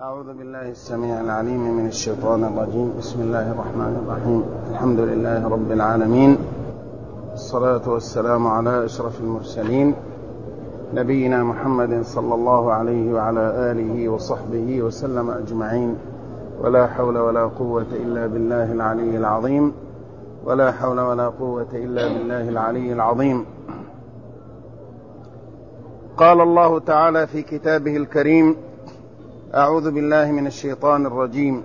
أعوذ بالله السميع العليم من الشيطان الرجيم. بسم الله الرحمن الرحيم. الحمد لله رب العالمين، الصلاة والسلام على أشرف المرسلين نبينا محمد صلى الله عليه وعلى آله وصحبه وسلم أجمعين. ولا حول ولا قوة إلا بالله العلي العظيم. ولا حول ولا قوة إلا بالله العلي العظيم. قال الله تعالى في كتابه الكريم: أعوذ بالله من الشيطان الرجيم: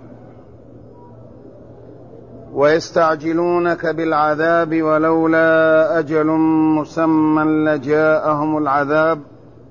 ويستعجلونك بالعذاب ولولا أجل مسمى لجاءهم العذاب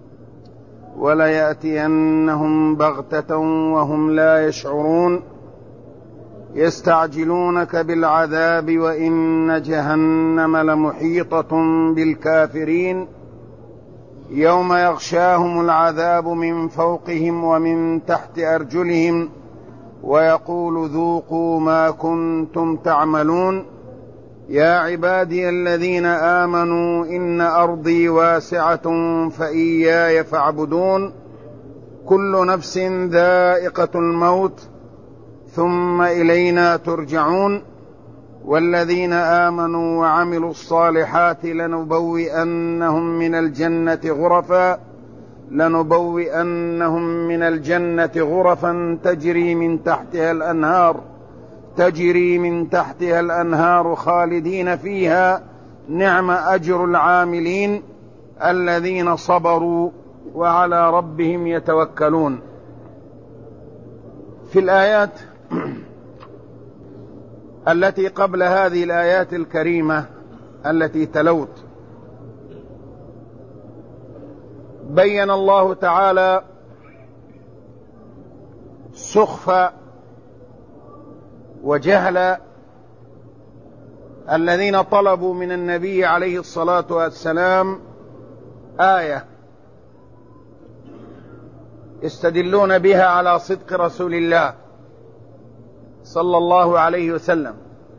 وليأتينهم بغتة وهم لا يشعرون. يستعجلونك بالعذاب وإن جهنم لمحيطة بالكافرين يوم يغشاهم العذاب من فوقهم ومن تحت أرجلهم ويقول ذوقوا ما كنتم تعملون. يا عبادي الذين آمنوا إن أرضي واسعة فإياي فاعبدون. كل نفس ذائقة الموت ثم إلينا ترجعون. والذين آمنوا وعملوا الصالحات لنبوئنهم من الجنة غرفا تجري من تحتها الأنهار خالدين فيها. نعم أجر العاملين الذين صبروا وعلى ربهم يتوكلون. في الآيات التي قبل هذه الآيات الكريمة التي تلوت بين الله تعالى سخف وجهل الذين طلبوا من النبي عليه الصلاة والسلام آية يستدلون بها على صدق رسول الله صلى الله عليه وسلم،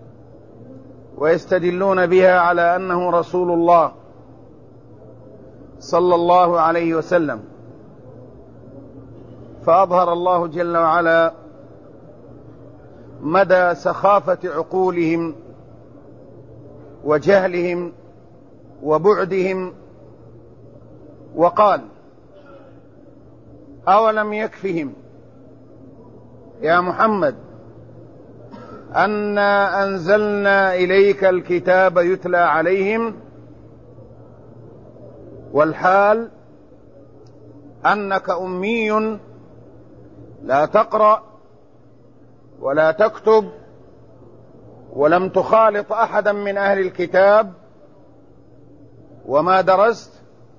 ويستدلون بها على أنه رسول الله صلى الله عليه وسلم. فأظهر الله جل وعلا مدى سخافة عقولهم وجهلهم وبعدهم، وقال: أولم يكفهم يا محمد أنا أنزلنا إليك الكتاب يتلى عليهم، والحال أنك أمي لا تقرأ ولا تكتب ولم تخالط أحدا من أهل الكتاب وما درست،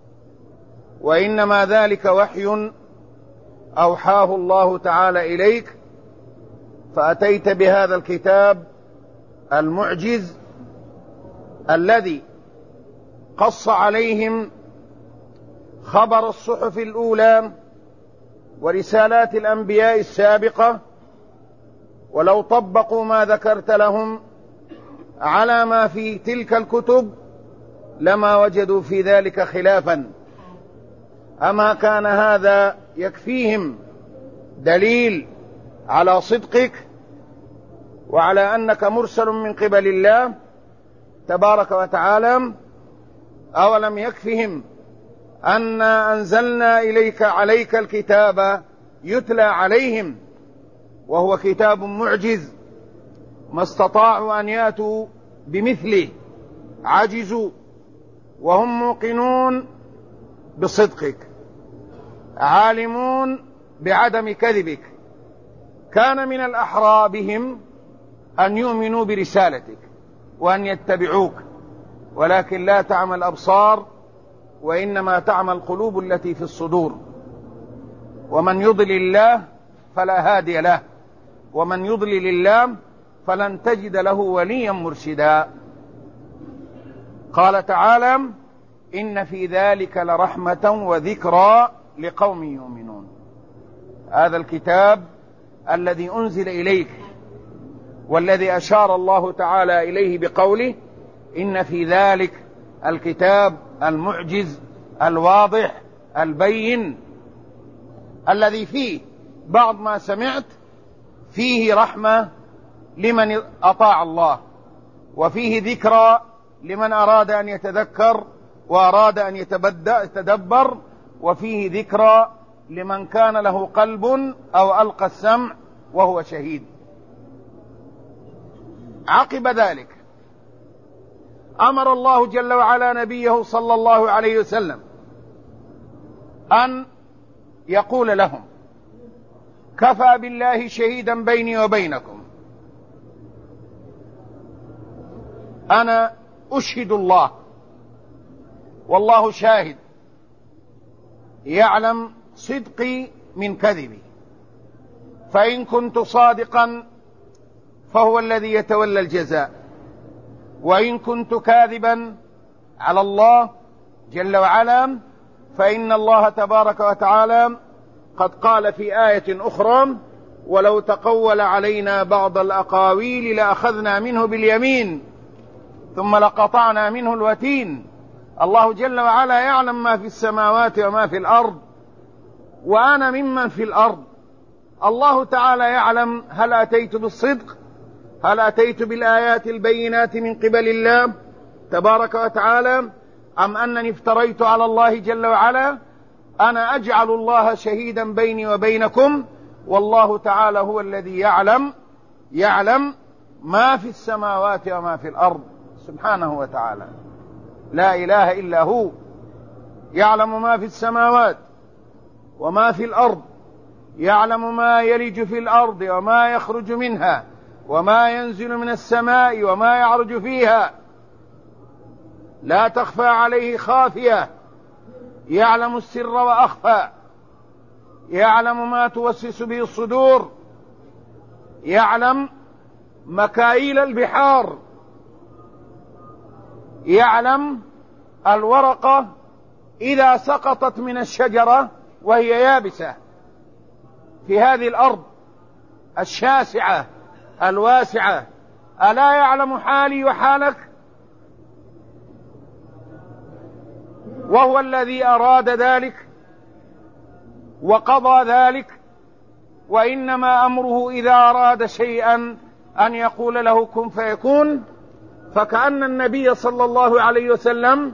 وإنما ذلك وحي أوحاه الله تعالى إليك، فأتيت بهذا الكتاب المعجز الذي قص عليهم خبر الصحف الأولى ورسالات الأنبياء السابقة، ولو طبقوا ما ذكرت لهم على ما في تلك الكتب لما وجدوا في ذلك خلافا. أما كان هذا يكفيهم دليل على صدقك وعلى أنك مرسل من قبل الله تبارك وتعالى؟ أولم يكفهم أنا أنزلنا عليك الكتاب يتلى عليهم، وهو كتاب معجز ما استطاعوا أن يأتوا بمثله، عجزوا، وهم موقنون بصدقك عالمون بعدم كذبك. كان من الأحرى بهم أن يؤمنوا برسالتك وأن يتبعوك، ولكن لا تعمى الأبصار وإنما تعمى القلوب التي في الصدور. ومن يضلل الله فلا هادي له، ومن يضلل الله فلن تجد له وليا مرشدا. قال تعالى: إن في ذلك لرحمة وذكرى لقوم يؤمنون. هذا الكتاب الذي أنزل إليك والذي أشار الله تعالى إليه بقوله: إن في ذلك الكتاب المعجز الواضح البين، الذي فيه بعض ما سمعت فيه رحمة لمن أطاع الله، وفيه ذكرى لمن أراد أن يتذكر وأراد أن يتدبر، وفيه ذكرى لمن كان له قلب أو ألقى السمع وهو شهيد. عقب ذلك أمر الله جل وعلا نبيه صلى الله عليه وسلم أن يقول لهم: كفى بالله شهيدا بيني وبينكم، أنا أشهد الله والله شاهد، يعلم صدقي من كذبي، فإن كنت صادقا فهو الذي يتولى الجزاء، وإن كنت كاذبا على الله جل وعلا فإن الله تبارك وتعالى قد قال في آية أخرى: ولو تقول علينا بعض الأقاويل لأخذنا منه باليمين ثم لقطعنا منه الوتين. الله جل وعلا يعلم ما في السماوات وما في الأرض، وأنا ممن في الأرض. الله تعالى يعلم هل أتيت بالصدق، هل أتيت بالآيات البينات من قبل الله تبارك وتعالى، أم أنني افتريت على الله جل وعلا. أنا أجعل الله شهيدا بيني وبينكم، والله تعالى هو الذي يعلم ما في السماوات وما في الأرض سبحانه وتعالى، لا إله إلا هو، يعلم ما في السماوات وما في الأرض، يعلم ما يلج في الأرض وما يخرج منها وما ينزل من السماء وما يعرج فيها، لا تخفى عليه خافية، يعلم السر وأخفى، يعلم ما توسوس به الصدور، يعلم مكاييل البحار، يعلم الورقة إذا سقطت من الشجرة وهي يابسة في هذه الأرض الشاسعة الواسعة، ألا يعلم حالي وحالك؟ وهو الذي أراد ذلك وقضى ذلك، وإنما أمره إذا أراد شيئا أن يقول له كن فيكون. فكأن النبي صلى الله عليه وسلم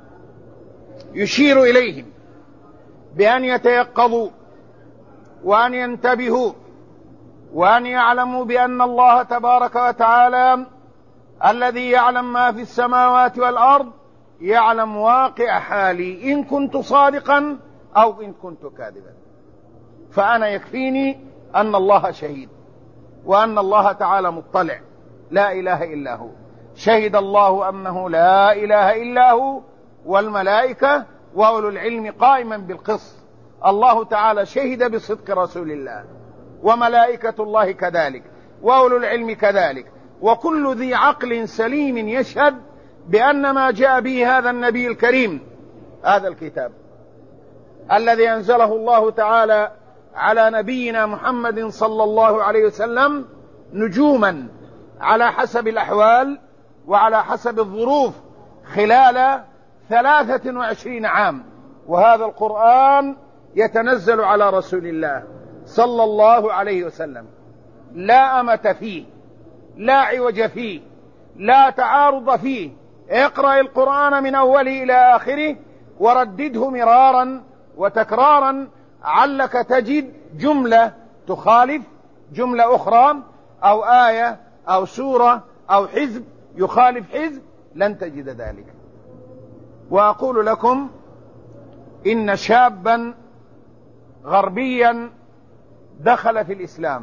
يشير إليهم بأن يتيقظوا وأن ينتبهوا وأن يعلموا بأن الله تبارك وتعالى الذي يعلم ما في السماوات والأرض يعلم واقع حالي، إن كنت صادقا أو إن كنت كاذبا، فأنا يكفيني أن الله شهيد وأن الله تعالى مطلع، لا إله إلا هو. شهد الله أنه لا إله إلا هو والملائكة وأولو العلم قائما بالقسط. الله تعالى شهد بصدق رسول الله، وملائكة الله كذلك، وأولو العلم كذلك، وكل ذي عقل سليم يشهد بأن ما جاء به هذا النبي الكريم، هذا الكتاب الذي أنزله الله تعالى على نبينا محمد صلى الله عليه وسلم نجوما على حسب الأحوال وعلى حسب الظروف خلال 23 عام، وهذا القرآن يتنزل على رسول الله صلى الله عليه وسلم، لا أمة فيه، لا عوج فيه، لا تعارض فيه. اقرأ القرآن من أوله إلى آخره وردده مرارا وتكرارا، علك تجد جملة تخالف جملة أخرى، أو آية أو سورة أو حزب يخالف حزب، لن تجد ذلك. وأقول لكم إن شابا غربيا دخل في الإسلام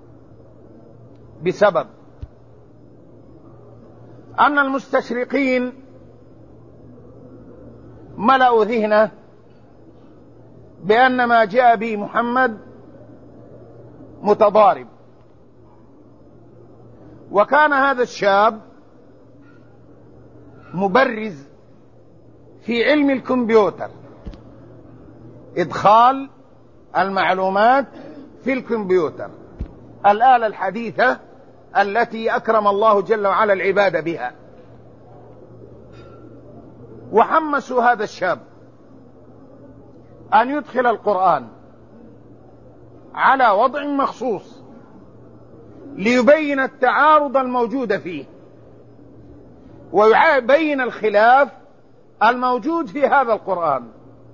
بسبب أن المستشرقين ملأوا ذهنه بأن ما جاء به محمد متضارب. وكان هذا الشاب مبرز في علم الكمبيوتر، إدخال المعلومات في الكمبيوتر، الآلة الحديثة التي أكرم الله جل وعلا العباد بها. وحمسوا هذا الشاب أن يدخل القرآن على وضع مخصوص ليبين التعارض الموجود فيه ويبين الخلاف الموجود في هذا القرآن.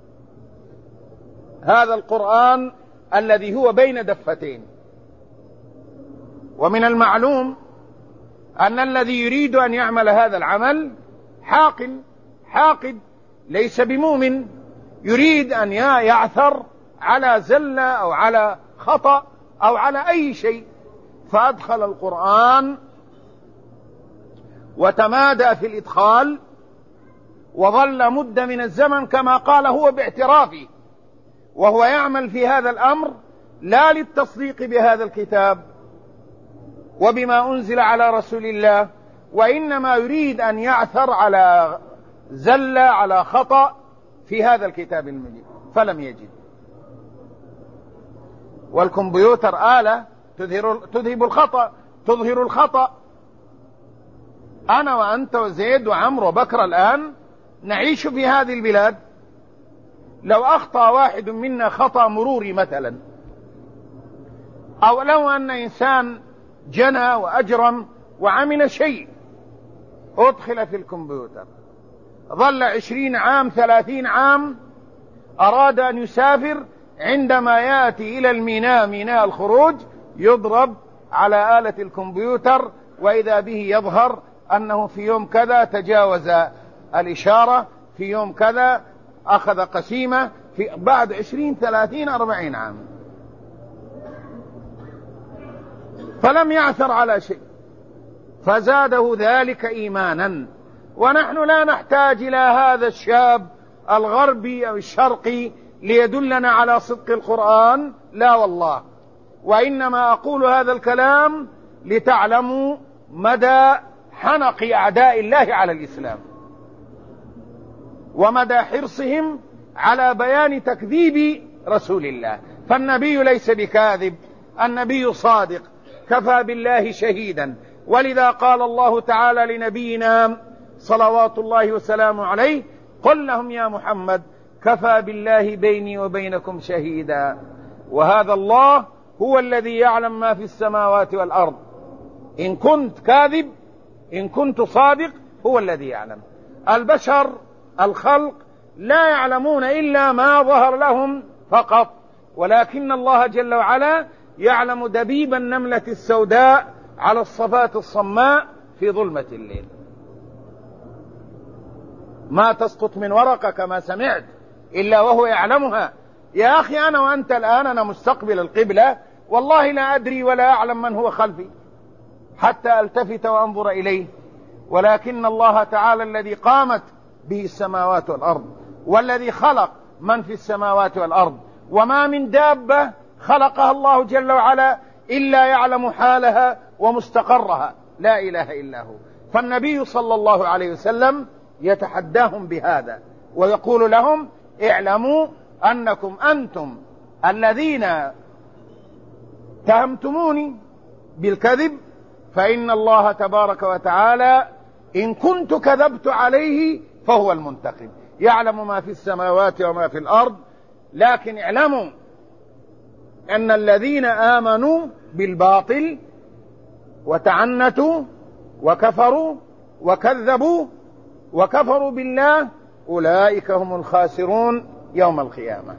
هذا القرآن الذي هو بين دفتين. ومن المعلوم أن الذي يريد أن يعمل هذا العمل حاقد ليس بمؤمن، يريد أن يعثر على زلة أو على خطأ أو على أي شيء، فأدخل القرآن وتمادى في الإدخال وظل مدة من الزمن كما قال هو باعترافه، وهو يعمل في هذا الأمر لا للتصديق بهذا الكتاب وبما أنزل على رسول الله، وإنما يريد أن يعثر على زلة على خطأ في هذا الكتاب المجيد فلم يجد. والكمبيوتر آلة تظهر الخطأ. أنا وأنت وزيد وعمر وبكر الآن نعيش في هذه البلاد، لو أخطأ واحد منا خطأ مروري مثلا، أو لو أن إنسان جنى وأجرم وعمل شيء أدخل في الكمبيوتر، ظل 20 عام 30 عام، أراد أن يسافر، عندما يأتي إلى ميناء الخروج يضرب على آلة الكمبيوتر وإذا به يظهر أنه في يوم كذا تجاوز الإشارة، في يوم كذا أخذ قسيمة، بعد 20 30 40 عام، فلم يعثر على شيء، فزاده ذلك إيمانا. ونحن لا نحتاج إلى هذا الشاب الغربي أو الشرقي ليدلنا على صدق القرآن، لا والله، وإنما أقول هذا الكلام لتعلموا مدى حنق أعداء الله على الإسلام ومدى حرصهم على بيان تكذيب رسول الله. فالنبي ليس بكاذب، النبي صادق، كفى بالله شهيدا. ولذا قال الله تعالى لنبينا صلوات الله وسلامه عليه: قل لهم يا محمد كفى بالله بيني وبينكم شهيدا. وهذا الله هو الذي يعلم ما في السماوات والأرض، إن كنت كاذب إن كنت صادق هو الذي يعلم. البشر الخلق لا يعلمون إلا ما ظهر لهم فقط، ولكن الله جل وعلا يعلم دبيب النملة السوداء على الصفات الصماء في ظلمة الليل. ما تسقط من ورقة كما سمعت إلا وهو يعلمها. يا أخي أنا وأنت الآن، أنا مستقبل القبلة والله لا أدري ولا أعلم من هو خلفي حتى ألتفت وأنظر إليه، ولكن الله تعالى الذي قامت به السماوات والأرض، والذي خلق من في السماوات والأرض، وما من دابة خلقها الله جل وعلا إلا يعلم حالها ومستقرها، لا إله إلا هو. فالنبي صلى الله عليه وسلم يتحداهم بهذا ويقول لهم: اعلموا أنكم أنتم الذين اتهمتموني بالكذب، فإن الله تبارك وتعالى إن كنت كذبت عليه فهو المنتقم، يعلم ما في السماوات وما في الأرض. لكن اعلموا أن الذين آمنوا بالباطل وتعنتوا وكفروا وكذبوا وكفروا بالله أولئك هم الخاسرون يوم القيامة.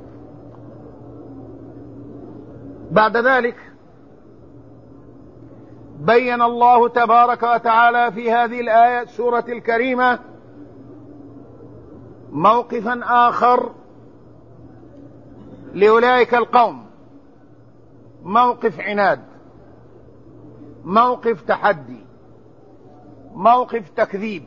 بعد ذلك بين الله تبارك وتعالى في هذه الآية سورة الكريمة موقفا آخر لأولئك القوم، موقف عناد، موقف تحدي، موقف تكذيب.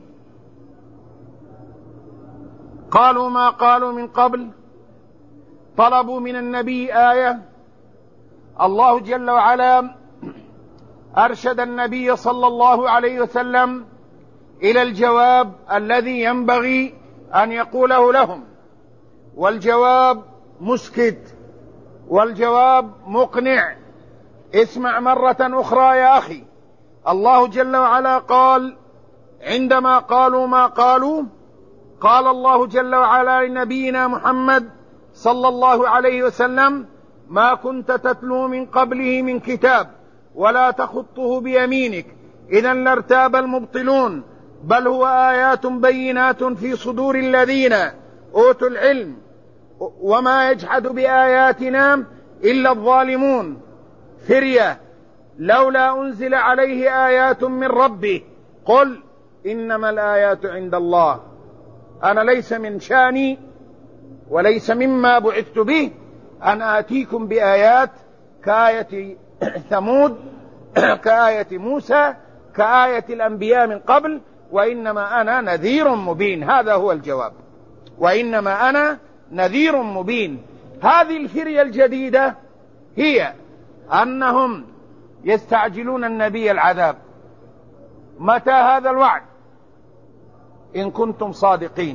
قالوا ما قالوا من قبل، طلبوا من النبي آية، الله جل وعلا أرشد النبي صلى الله عليه وسلم إلى الجواب الذي ينبغي أن يقوله لهم، والجواب مسكت، والجواب مقنع. اسمع مرة أخرى يا أخي. الله جل وعلا قال عندما قالوا ما قالوا، قال الله جل وعلا لنبينا محمد صلى الله عليه وسلم: ما كنت تتلو من قبله من كتاب ولا تخطه بيمينك إذا لارتاب المبطلون بل هو آيات بينات في صدور الذين أوتوا العلم وما يجحد بآياتنا إلا الظالمون. فرية لولا أنزل عليه آيات من ربه قل إنما الآيات عند الله. أنا ليس من شاني وليس مما بعثت به أن آتيكم بآيات كآية ثمود كآية موسى كآية الأنبياء من قبل، وإنما أنا نذير مبين. هذا هو الجواب، وإنما أنا نذير مبين. هذه الفرية الجديدة هي أنهم يستعجلون النبي العذاب. متى هذا الوعد إن كنتم صادقين؟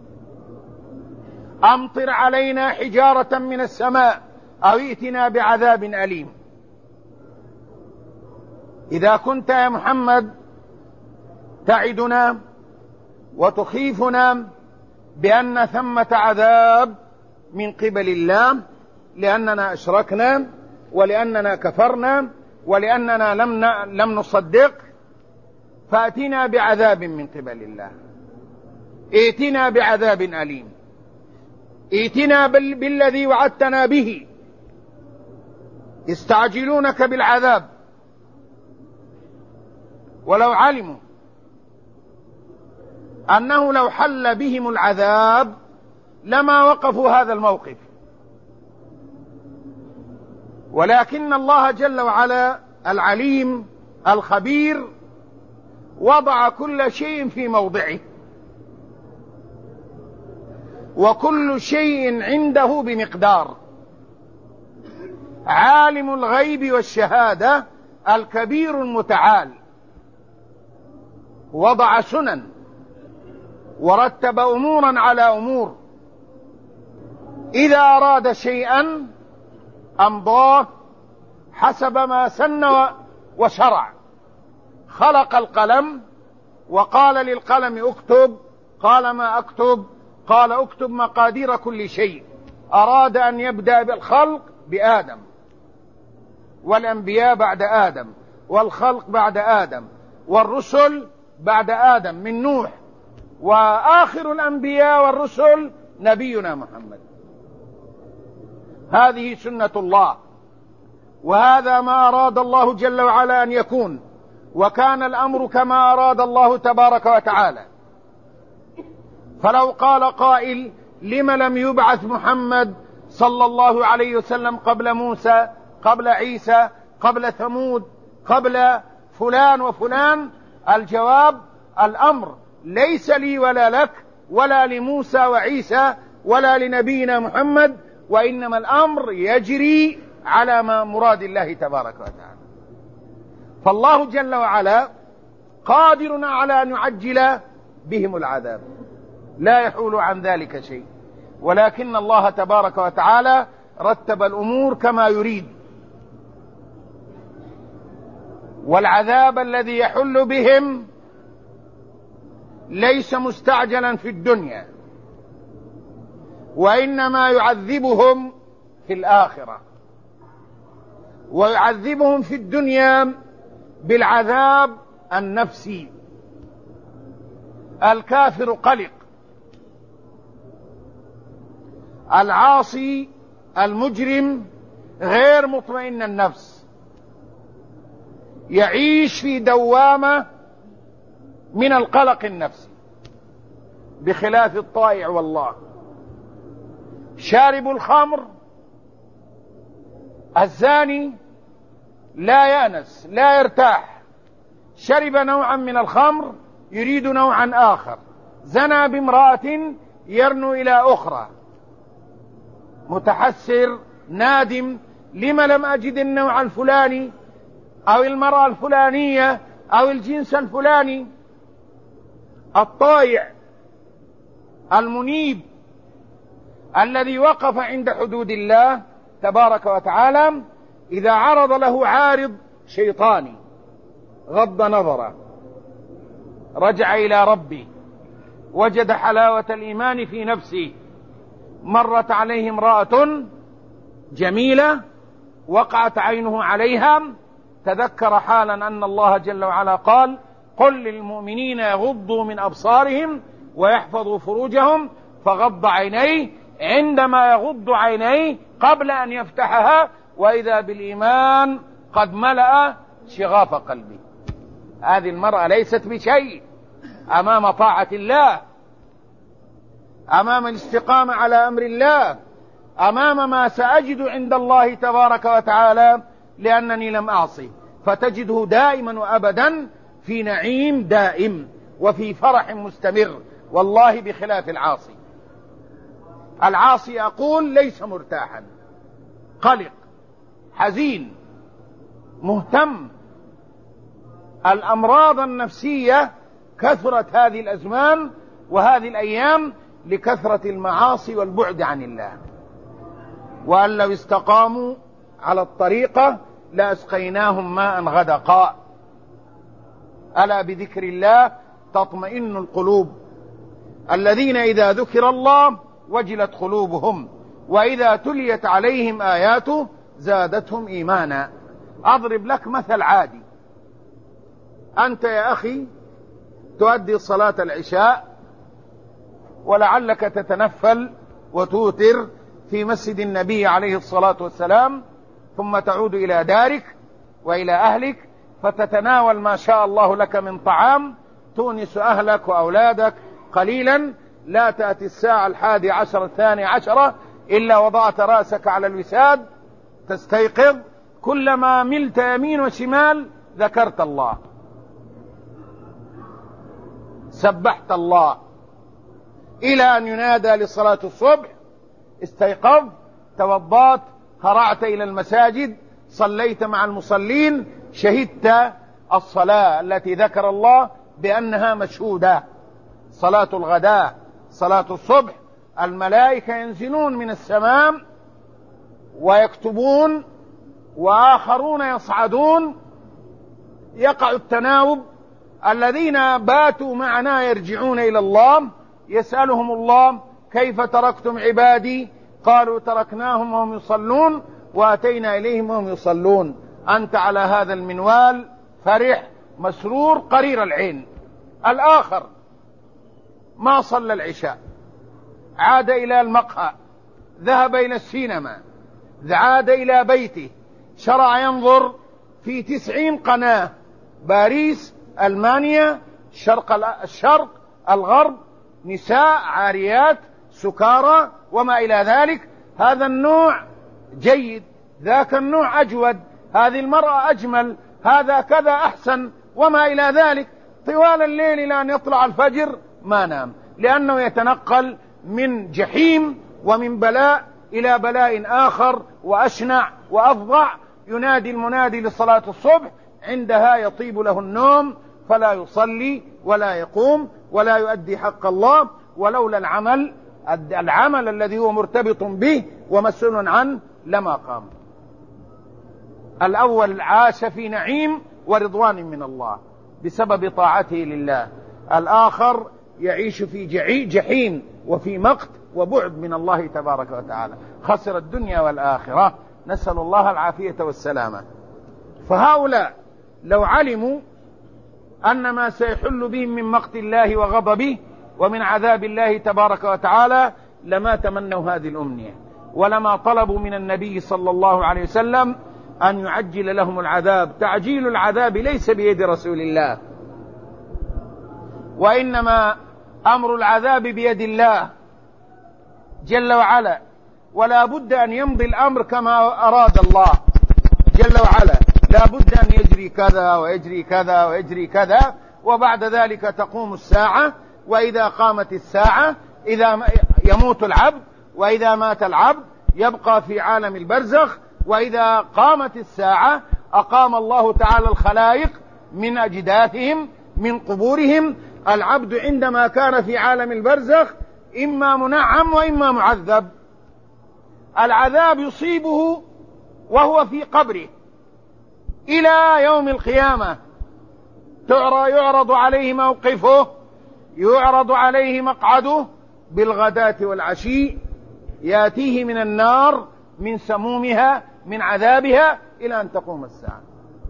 أمطر علينا حجارة من السماء أو ائتنا بعذاب أليم. إذا كنت يا محمد تعدنا وتخيفنا بأن ثمة عذاب من قبل الله لأننا أشركنا ولأننا كفرنا ولأننا لم نصدق، فأتنا بعذاب من قبل الله، ائتنا بعذاب أليم، ائتنا بالذي وعدتنا به. يستعجلونك بالعذاب ولو علموا أنه لو حل بهم العذاب لما وقفوا هذا الموقف، ولكن الله جل وعلا العليم الخبير وضع كل شيء في موضعه، وكل شيء عنده بمقدار. عالم الغيب والشهادة الكبير المتعال وضع سنن ورتب أمورا على أمور، إذا أراد شيئا أمضاه حسب ما سن وشرع. خلق القلم وقال للقلم اكتب، قال ما أكتب؟ قال اكتب مقادير كل شيء. أراد أن يبدأ بالخلق بآدم، والأنبياء بعد آدم، والخلق بعد آدم، والرسل بعد آدم من نوح، وآخر الأنبياء والرسل نبينا محمد. هذه سنة الله، وهذا ما أراد الله جل وعلا أن يكون، وكان الأمر كما أراد الله تبارك وتعالى. فلو قال قائل لم لم يبعث محمد صلى الله عليه وسلم قبل موسى، قبل عيسى، قبل ثمود، قبل فلان وفلان؟ الجواب الأمر ليس لي ولا لك ولا لموسى وعيسى ولا لنبينا محمد، وإنما الأمر يجري على ما مراد الله تبارك وتعالى. فالله جل وعلا قادر على أن يعجل بهم العذاب، لا يحول عن ذلك شيء، ولكن الله تبارك وتعالى رتب الأمور كما يريد. والعذاب الذي يحل بهم ليس مستعجلا في الدنيا، وإنما يعذبهم في الآخرة، ويعذبهم في الدنيا بالعذاب النفسي. الكافر قلق، العاصي المجرم غير مطمئن النفس، يعيش في دوامة من القلق النفسي، بخلاف الطائع والله. شارب الخمر الزاني لا يأنس لا يرتاح، شرب نوعا من الخمر يريد نوعا آخر، زنى بامرأة يرنو إلى أخرى، متحسر نادم لما لم أجد النوع الفلاني أو المرأة الفلانية أو الجنس الفلاني. الطائع المنيب الذي وقف عند حدود الله تبارك وتعالى، إذا عرض له عارض شيطاني غض نظره، رجع إلى ربه، وجد حلاوة الإيمان في نفسه. مرت عليه امرأة جميلة وقعت عينه عليها تذكر حالا أن الله جل وعلا قال: قل للمؤمنين يغضوا من أبصارهم ويحفظوا فروجهم، فغض عينيه عندما يغض عينيه قبل أن يفتحها، وإذا بالإيمان قد ملأ شغاف قلبه. هذه المرأة ليست بشيء أمام طاعة الله، أمام الاستقامة على أمر الله، أمام ما سأجد عند الله تبارك وتعالى لأنني لم أعصي، فتجده دائما وأبدا في نعيم دائم وفي فرح مستمر، والله بخلاف العاصي. العاصي أقول ليس مرتاحا، قلق، حزين، مهتم. الأمراض النفسية كثرت هذه الأزمان وهذه الأيام لكثرة المعاصي والبعد عن الله. وأن لو استقاموا على الطريقة لأسقيناهم ماء غدقا. ألا بذكر الله تطمئن القلوب، الذين إذا ذكر الله وجلت قلوبهم وإذا تليت عليهم آياته زادتهم إيمانا. أضرب لك مثل عادي. أنت يا أخي تؤدي صلاة العشاء ولعلك تتنفل وتوتر في مسجد النبي عليه الصلاة والسلام، ثم تعود إلى دارك وإلى أهلك فتتناول ما شاء الله لك من طعام تونس أهلك وأولادك قليلا. لا تأتي الساعة 11 12 إلا وضعت رأسك على الوساد تستيقظ، كلما ملت يمين وشمال ذكرت الله، سبحت الله، إلى أن ينادى لصلاة الصبح استيقظت، توضأت، هرعت إلى المساجد، صليت مع المصلين، شهدت الصلاة التي ذكر الله بأنها مشهودة، صلاة الغداء، صلاة الصبح. الملائكة ينزلون من السماء ويكتبون، وآخرون يصعدون، يقع التناوب. الذين باتوا معنا يرجعون إلى الله، يسألهم الله: كيف تركتم عبادي؟ قالوا: تركناهم وهم يصلون وأتينا إليهم وهم يصلون. أنت على هذا المنوال فرح مسرور قرير العين. الآخر ما صلى العشاء، عاد إلى المقهى، ذهب إلى السينما، عاد إلى بيته، شرع ينظر في 90 قناة، باريس، ألمانيا، الشرق، الغرب، نساء، عاريات، سكارى وما إلى ذلك. هذا النوع جيد، ذاك النوع أجود، هذه المرأة أجمل، هذا كذا أحسن وما إلى ذلك. طوال الليل إلى أن يطلع الفجر ما نام، لأنه يتنقل من جحيم ومن بلاء إلى بلاء آخر وأشنع وأفظع. ينادي المنادي لصلاة الصبح، عندها يطيب له النوم فلا يصلي ولا يقوم ولا يؤدي حق الله، ولولا العمل الذي هو مرتبط به ومسؤول عنه لما قام. الأول عاش في نعيم ورضوان من الله بسبب طاعته لله، الآخر يعيش في جحيم وفي مقت وبعد من الله تبارك وتعالى، خسر الدنيا والآخرة، نسأل الله العافية والسلامة. فهؤلاء لو علموا أن ما سيحل بهم من مقت الله وغضبه ومن عذاب الله تبارك وتعالى لما تمنوا هذه الأمنية، ولما طلبوا من النبي صلى الله عليه وسلم أن يعجل لهم العذاب. تعجيل العذاب ليس بيد رسول الله، وإنما أمر العذاب بيد الله جل وعلا، ولا بد أن يمضي الأمر كما أراد الله جل وعلا. لا بد أن يجري كذا ويجري كذا ويجري كذا، وبعد ذلك تقوم الساعة. وإذا قامت الساعة، إذا يموت العبد، وإذا مات العبد يبقى في عالم البرزخ. وإذا قامت الساعة أقام الله تعالى الخلائق من أجداثهم من قبورهم. العبد عندما كان في عالم البرزخ إما منعم وإما معذب. العذاب يصيبه وهو في قبره إلى يوم القيامة، يعرض عليه موقفه، يعرض عليه مقعده بالغداة والعشي، يأتيه من النار من سمومها من عذابها إلى أن تقوم الساعة.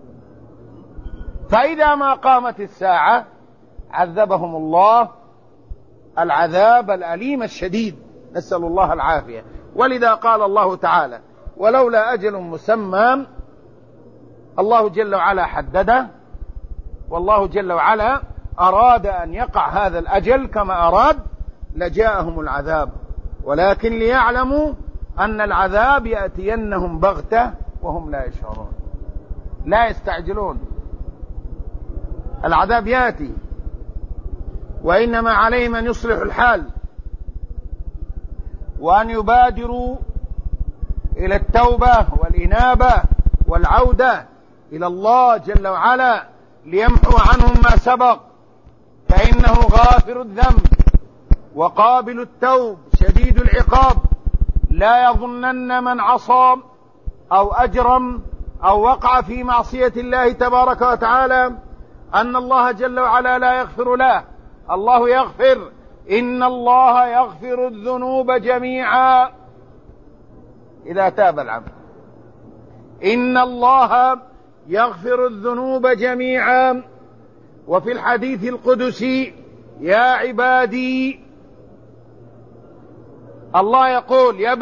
فإذا ما قامت الساعة عذبهم الله العذاب الأليم الشديد، نسأل الله العافية. ولذا قال الله تعالى: ولولا أجل مسمى، الله جل وعلا حدده، والله جل وعلا أراد أن يقع هذا الأجل كما أراد لجاءهم العذاب، ولكن ليعلموا أن العذاب يأتينهم بغتة وهم لا يشعرون، لا يستعجلون. العذاب يأتي، وإنما عليهم أن يصلحوا الحال وأن يبادروا إلى التوبة والإنابة والعودة إلى الله جل وعلا ليمحو عنهم ما سبق، فإنه غافر الذنب وقابل التوب شديد العقاب. لا يظنن من عصى أو أجرم أو وقع في معصية الله تبارك وتعالى أن الله جل وعلا لا يغفر له. الله يغفر، إن الله يغفر الذنوب جميعا إذا تاب العبد. إن الله يغفر الذنوب جميعا. وفي الحديث القدسي: يا عبادي، الله يقول: يا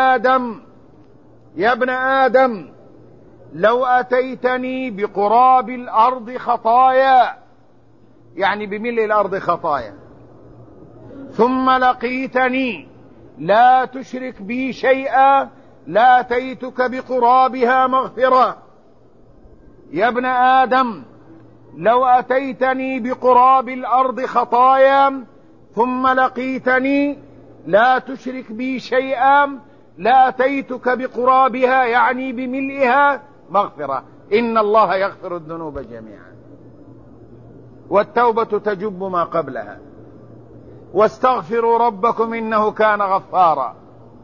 ابن آدم لو أتيتني بقراب الأرض خطايا، يعني بملء الأرض خطايا، ثم لقيتني لا تشرك بي شيئا لاتيتك بقرابها مغفرة. يا ابن آدم لو أتيتني بقراب الأرض خطايا ثم لقيتني لا تشرك بي شيئا لاتيتك بقرابها، يعني بملئها مغفرة. إن الله يغفر الذنوب جميعا، والتوبة تجب ما قبلها. واستغفروا ربكم إنه كان غفارا.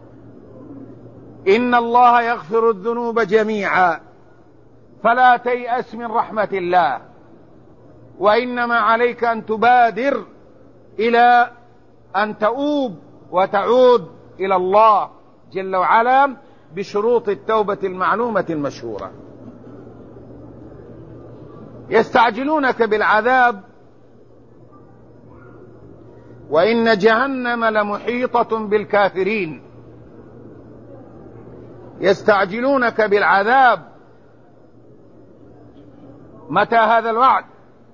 إن الله يغفر الذنوب جميعا، فلا تيأس من رحمة الله، وإنما عليك أن تبادر إلى أن تؤوب وتعود إلى الله جل وعلا بشروط التوبة المعلومة المشهورة. يستعجلونك بالعذاب وإن جهنم لمحيطة بالكافرين. يستعجلونك بالعذاب، متى هذا الوعد؟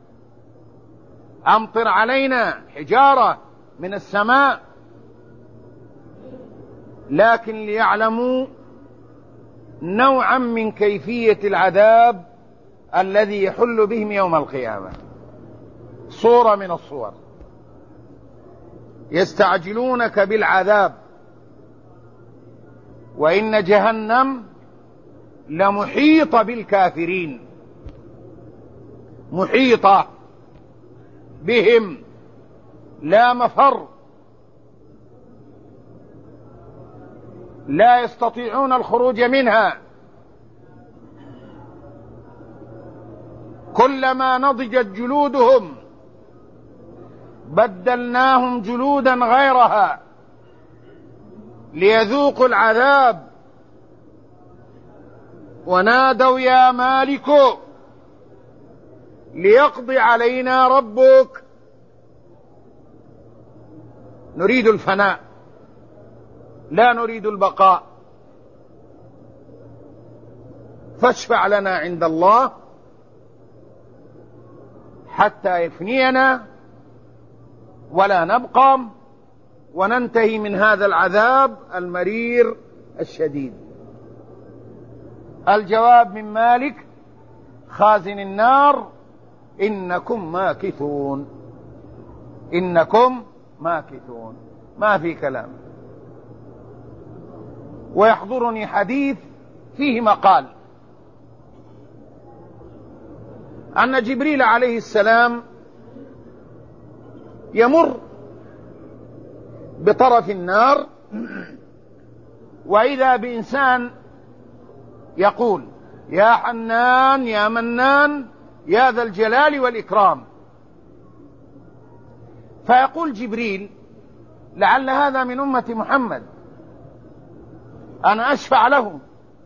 أمطر علينا حجارة من السماء. لكن ليعلموا نوعا من كيفية العذاب الذي يحل بهم يوم القيامة، صورة من الصور. يستعجلونك بالعذاب وإن جهنم لمحيطة بالكافرين، محيطة بهم لا مفر، لا يستطيعون الخروج منها. كلما نضجت جلودهم بدلناهم جلودا غيرها ليذوقوا العذاب. ونادوا: يا مالك ليقضي علينا ربك. نريد الفناء، لا نريد البقاء، فاشفع لنا عند الله حتى يفنينا ولا نبقى وننتهي من هذا العذاب المرير الشديد. الجواب من مالك خازن النار: إنكم ماكثون. إنكم ماكثون، ما في كلام. ويحضرني حديث فيه مقال أن جبريل عليه السلام يمر بطرف النار وإذا بإنسان يقول: يا حنان يا منان يا ذا الجلال والإكرام. فيقول جبريل: لعل هذا من أمة محمد. أنا أشفع له،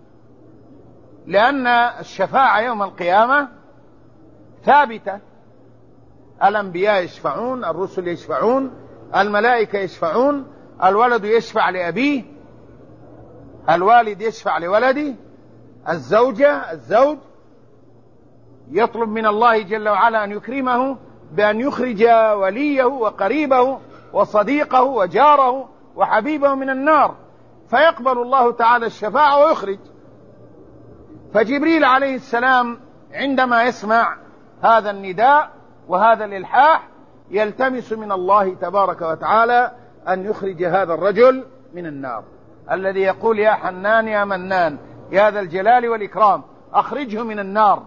لأن الشفاعة يوم القيامة ثابتة. الأنبياء يشفعون، الرسل يشفعون، الملائكة يشفعون، الولد يشفع لأبيه، الوالد يشفع لولده، الزوج يطلب من الله جل وعلا أن يكرمه بأن يخرج وليه وقريبه وصديقه وجاره وحبيبه من النار، فيقبل الله تعالى الشفاعة ويخرج. فجبريل عليه السلام عندما يسمع هذا النداء وهذا الإلحاح يلتمس من الله تبارك وتعالى أن يخرج هذا الرجل من النار، الذي يقول يا حنان يا منان يا ذا الجلال والإكرام أخرجه من النار.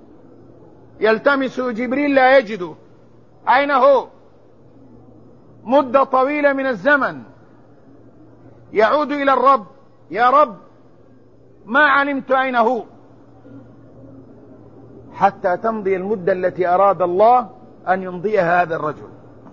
يلتمس جبريل لا يجده، أين هو؟ مدة طويلة من الزمن يعود إلى الرب، يا رب ما علمت أين هو، حتى تمضي المدة التي أراد الله أن يمضيها هذا الرجل.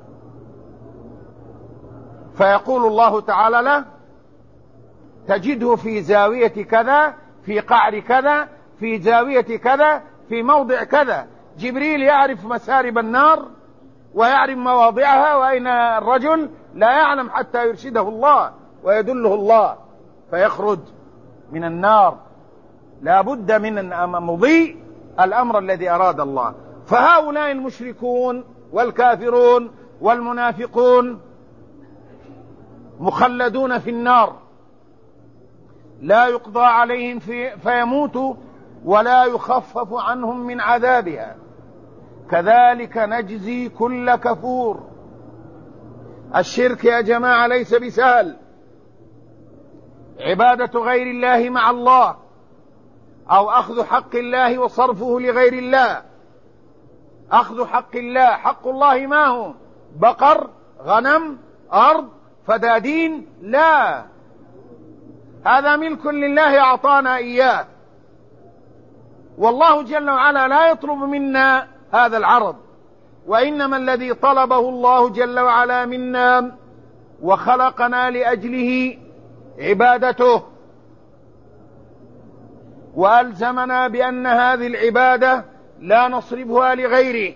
فيقول الله تعالى له تجده في زاوية كذا، في قعر كذا، في زاوية كذا، في موضع كذا. جبريل يعرف مسارب النار ويعرف مواضعها، وأين الرجل لا يعلم حتى يرشده الله ويدله الله، فيخرج من النار. لا بد من مضي الأمر الذي أراد الله. فهؤلاء المشركون والكافرون والمنافقون مخلدون في النار، لا يقضى عليهم فيموتوا ولا يخفف عنهم من عذابها. كذلك نجزي كل كفور. الشرك يا جماعة ليس بسهل، عبادة غير الله مع الله، أو أخذ حق الله وصرفه لغير الله. أخذ حق الله، حق الله ما هو؟ بقر، غنم، أرض، فدادين؟ لا، هذا ملك لله أعطانا إياه، والله جل وعلا لا يطلب منا هذا العرض، وإنما الذي طلبه الله جل وعلا منا وخلقنا لأجله عبادته، وألزمنا بأن هذه العبادة لا نصرفها لغيره.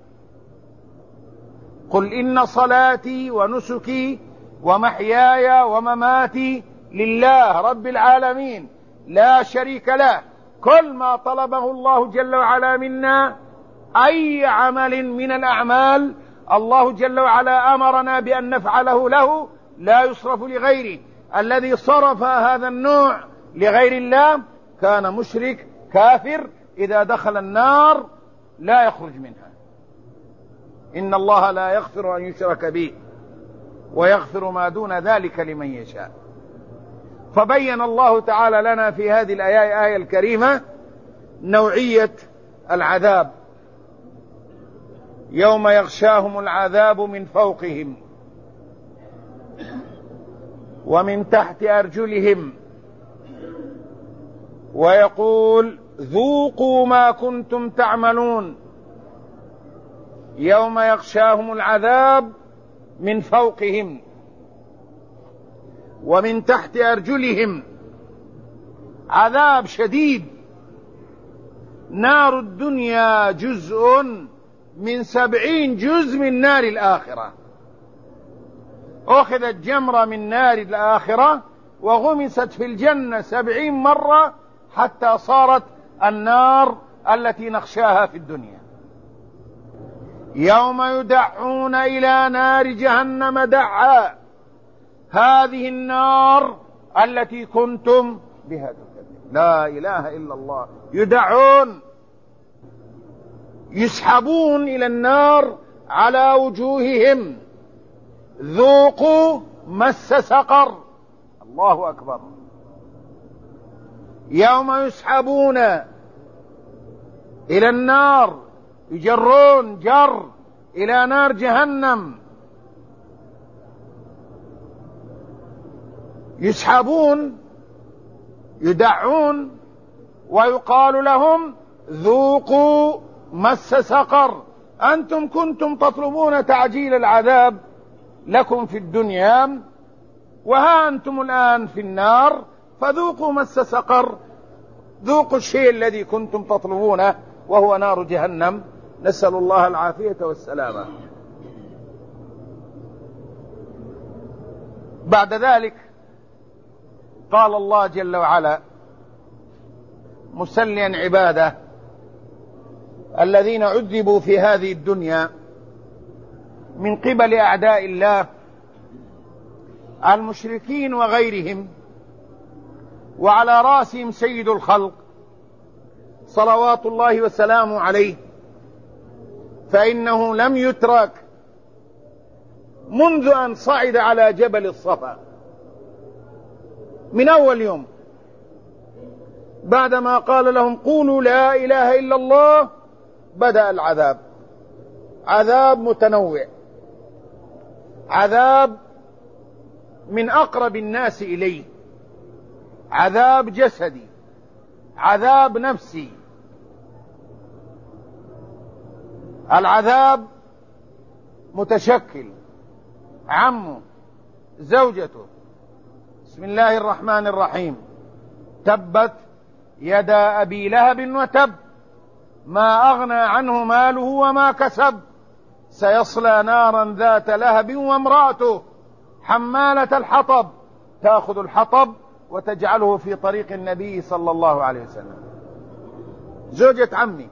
قل إن صلاتي ونسكي ومحياي ومماتي لله رب العالمين لا شريك له. كل ما طلبه الله جل وعلا منا أي عمل من الأعمال الله جل وعلا أمرنا بأن نفعله له، لا يصرف لغيره. الذي صرف هذا النوع لغير الله كان مشرك كافر، إذا دخل النار لا يخرج منها. إن الله لا يغفر أن يشرك به ويغفر ما دون ذلك لمن يشاء. فبين الله تعالى لنا في هذه الآية الكريمة نوعية العذاب، يوم يغشاهم العذاب من فوقهم ومن تحت أرجلهم ويقول ذوقوا ما كنتم تعملون. يوم يغشاهم العذاب من فوقهم ومن تحت أرجلهم، عذاب شديد. نار الدنيا جزء من 70 جزء من نار الآخرة. أخذت جمرة من نار الآخرة وغمست في الجنة 70 مرة حتى صارت النار التي نخشاها في الدنيا. يوم يدعون إلى نار جهنم دعا، هذه النار التي كنتم بها تكذبون. لا إله إلا الله. يدعون، يسحبون إلى النار على وجوههم، ذوقوا مس سقر. الله أكبر. يوم يسحبون إلى النار، يجرون جر إلى نار جهنم، يسحبون، يدعون، ويقال لهم ذوقوا مس سقر. أنتم كنتم تطلبون تعجيل العذاب لكم في الدنيا، وها أنتم الآن في النار، فذوقوا مس سقر، ذوقوا الشيء الذي كنتم تطلبونه وهو نار جهنم، نسأل الله العافية والسلامة. بعد ذلك قال الله جل وعلا مسليا عباده الذين عذبوا في هذه الدنيا من قبل أعداء الله المشركين وغيرهم، وعلى رأسهم سيد الخلق صلوات الله وسلامه عليه، فإنه لم يترك منذ أن صعد على جبل الصفا من أول يوم بعدما قال لهم قولوا لا إله إلا الله بدأ العذاب، عذاب متنوع، عذاب من أقرب الناس إليه، عذاب جسدي، عذاب نفسي، العذاب متشكل، عمه، زوجته. بسم الله الرحمن الرحيم. تبت يدا أبي لهب وتب ما أغنى عنه ماله وما كسب سيصلى نارا ذات لهب وامرأته حمالة الحطب تأخذ الحطب وتجعله في طريق النبي صلى الله عليه وسلم. زوجة عمي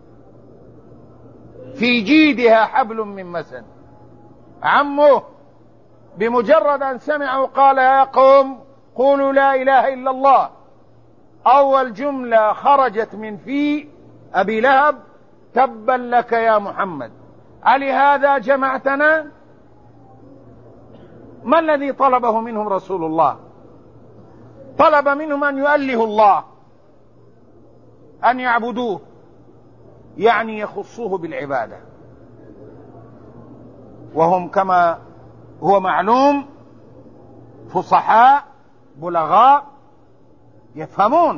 في جيدها حبل من مسد. عمه بمجرد أن سمعوا قال يا قوم قولوا لا إله إلا الله. أول جملة خرجت من في أبي لهب تبا لك يا محمد، ألهذا جمعتنا؟ ما الذي طلبه منهم رسول الله؟ طلب منهم أن يؤلهوا الله، أن يعبدوه، يعني يخصوه بالعبادة، وهم كما هو معلوم فصحاء بلغاء يفهمون.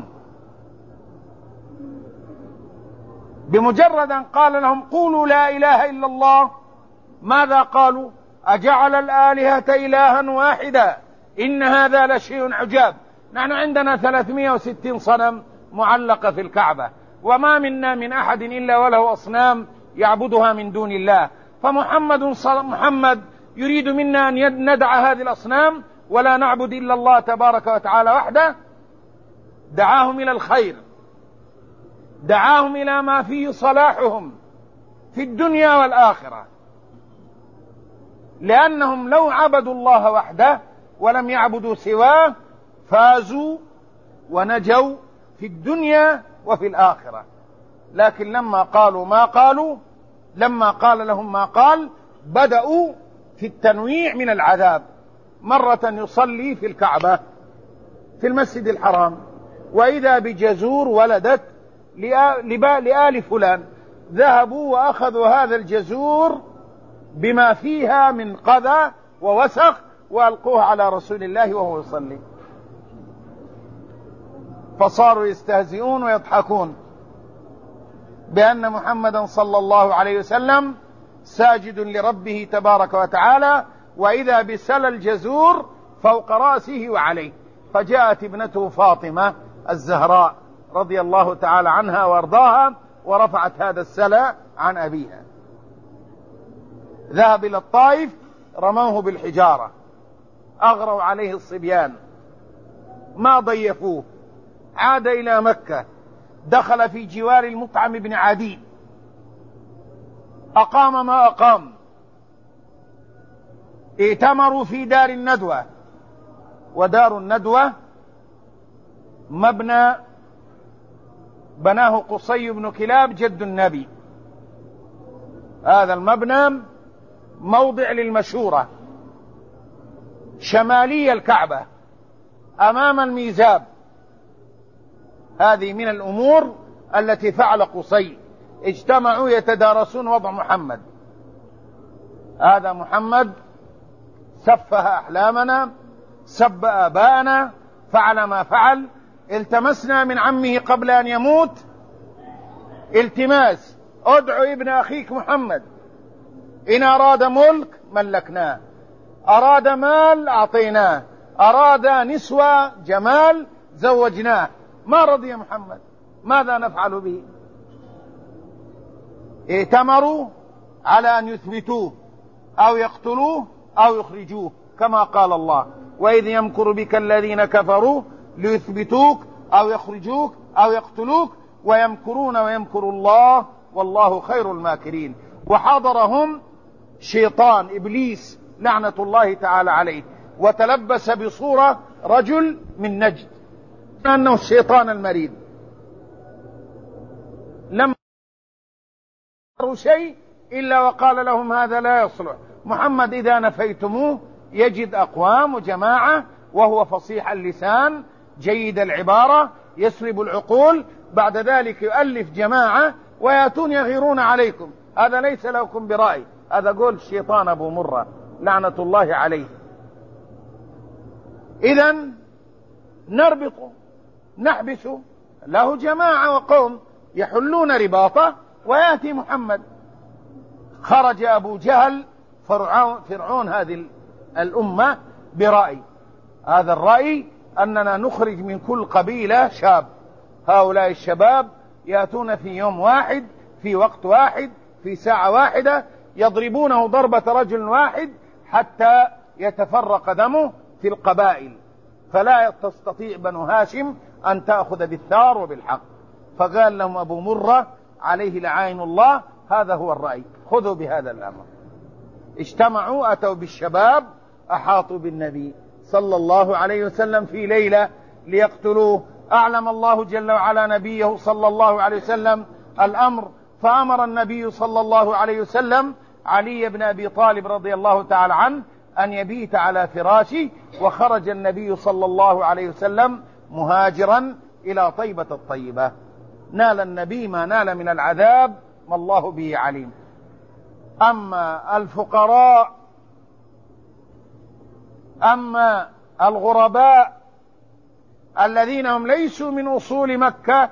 بمجرد أن قال لهم قولوا لا إله إلا الله ماذا قالوا؟ أجعل الآلهة إلها واحدا إن هذا لشيء عجاب. نحن عندنا 360 صنم معلقة في الكعبة، وما منا من أحد إلا وله أصنام يعبدها من دون الله، فمحمد يريد منا أن ندع هذه الأصنام ولا نعبد إلا الله تبارك وتعالى وحده. دعاهم إلى الخير، دعاهم إلى ما فيه صلاحهم في الدنيا والآخرة، لأنهم لو عبدوا الله وحده ولم يعبدوا سواه فازوا ونجوا في الدنيا وفي الآخرة. لكن لما قالوا ما قالوا، لما قال لهم ما قال، بدأوا في التنويع من العذاب. مرة يصلي في الكعبة في المسجد الحرام وإذا بجزور ولدت لآل فلان، ذهبوا وأخذوا هذا الجزور بما فيها من قذى ووسخ وألقوه على رسول الله وهو يصلي، فصاروا يستهزئون ويضحكون بأن محمدا صلى الله عليه وسلم ساجد لربه تبارك وتعالى، وإذا بسل الجزور فوق رأسه وعليه. فجاءت ابنته فاطمة الزهراء رضي الله تعالى عنها وارضاها ورفعت هذا السلع عن أبيها. ذهب إلى الطائف رموه بالحجارة، أغروا عليه الصبيان ما ضيفوه، عاد إلى مكة، دخل في جوار المطعم بن عدي، أقام ما أقام، ائتمروا في دار الندوة، ودار الندوة مبنى بناه قصي بن كلاب جد النبي. هذا المبنى موضع للمشورة شمالي الكعبة أمام الميزاب. هذه من الأمور التي فعل قصي، اجتمعوا يتدارسون وضع محمد. هذا محمد سفه أحلامنا، سب آباءنا، فعل ما فعل. التمسنا من عمه قبل أن يموت التماس، ادعو ابن أخيك محمد، إن أراد ملك ملكناه، أراد مال أعطيناه، أراد نسوة جمال زوجناه، ما رضي محمد، ماذا نفعل به؟ ائتمروا على أن يثبتوه أو يقتلوه أو يخرجوه، كما قال الله: وإذ يمكر بك الذين كفروا ليثبتوك أو يخرجوك أو يقتلوك ويمكرون ويمكر الله والله خير الماكرين. وحضرهم شيطان إبليس لعنة الله تعالى عليه، وتلبس بصورة رجل من نجد، أنه الشيطان المريد. لم يروا شيء إلا وقال لهم: هذا لا يصلح. محمد إذا نفيتموه يجد أقوام وجماعة، وهو فصيح اللسان جيد العبارة يسرب العقول، بعد ذلك يؤلف جماعة ويأتون يغيرون عليكم. هذا ليس لكم برأي، هذا قول الشيطان أبو مرة لعنة الله عليه. إذن نربط نحبس له جماعة وقوم يحلون رباطه، ويأتي محمد. خرج أبو جهل فرعون هذه الأمة برأي، هذا الرأي أننا نخرج من كل قبيلة شاب. هؤلاء الشباب يأتون في يوم واحد، في وقت واحد، في ساعة واحدة، يضربونه ضربة رجل واحد حتى يتفرق دمه في القبائل، فلا تستطيع بنو هاشم أن تأخذ بالثار وبالحق. فقال لهم أبو مرة عليه لعين الله: هذا هو الرأي، خذوا بهذا الأمر. اجتمعوا، أتوا بالشباب، أحاطوا بالنبي صلى الله عليه وسلم في ليلة ليقتلوه. أعلم الله جل وعلا نبيه صلى الله عليه وسلم الأمر، فأمر النبي صلى الله عليه وسلم علي بن أبي طالب رضي الله تعالى عنه أن يبيت على فراشه، وخرج النبي صلى الله عليه وسلم مهاجرا إلى طيبة الطيبة. نال النبي ما نال من العذاب ما الله به عليم. أما الفقراء، أما الغرباء الذين هم ليسوا من أصول مكة،